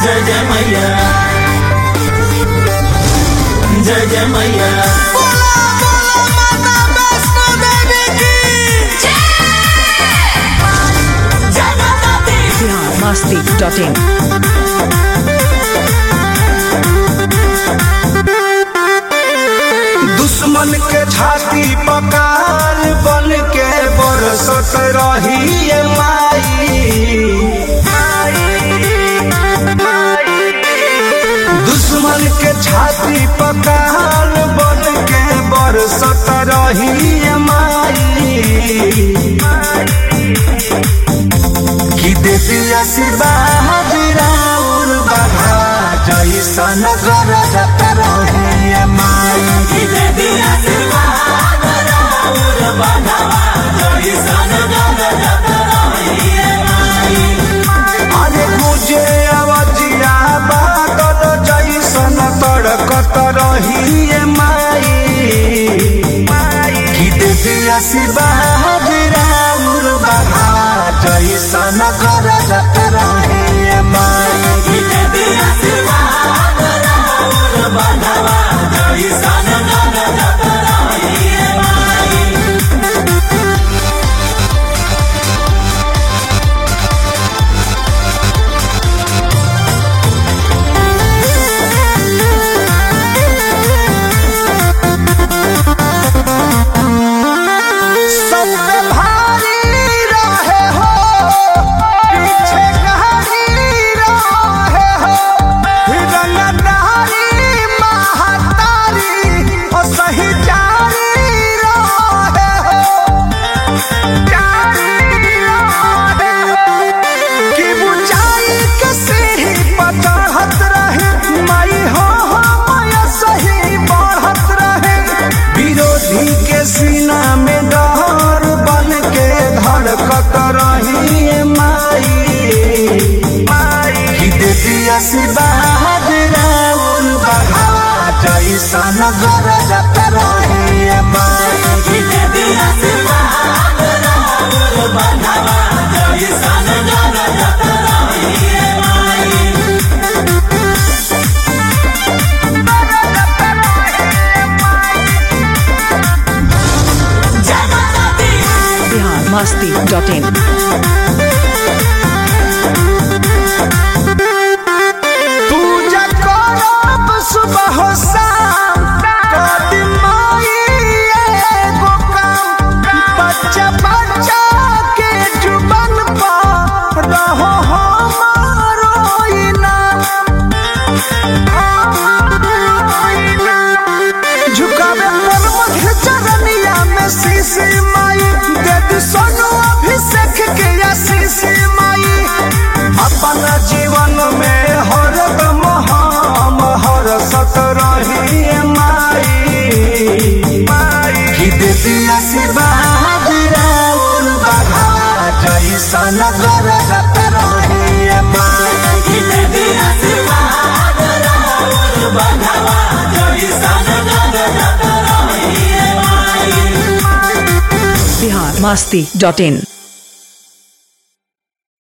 जय जय मैया, जय जय मैया। masti.in दुश्मन के छाती पकार बन के बरसत रही दुश्मन के छाती पकार बन के बरसत रही कि देती आशीर्वाद राउर बघा जैसन गरजत रही माई कि देती आशीर्वाद राउर बघा जैसन गरजत रही माई। अरे मुझे अवजिया बादल जैसन तड़कत रही माई कि देती आशीर्वाद राउर बघा जैसन गरजत रही माई कि देती आशीर्वाद राउर बघा जैसन गरजत रही माई। सब पे भारी रहे हो पीछे गहरी रहे हो रंगदारी महातारी और सही जारी रहे हो कि ऊंचाई के सीढ़ी पर चढ़त रहे माई हो माया सही बढ़त रहे विरोधी के सीना में डर बन के धड़कत रही माई कि देती आशीर्वाद राउर बघा जैसन गरजत रही माई कि देती आशीर्वाद राउर बघा जैसन गरजत रही माई। जय माता दी। masti.in पूजा करब सुबह हो शाम कदी माई एगो काम बच्चा बच्चा के जुबान पर रहो हमारो इनाम झुकावे पर मध्य चरनिया में शीश माई दे सोनू अभिषेक के आशीष माई अपना जीवन में हरदम हम हरसत रही माई कि देती आशीर्वाद राउर बघा जैसन गरजत रही माई कि देती आशीर्वाद राउर बघा जैसन गरजत रही माई। masti.in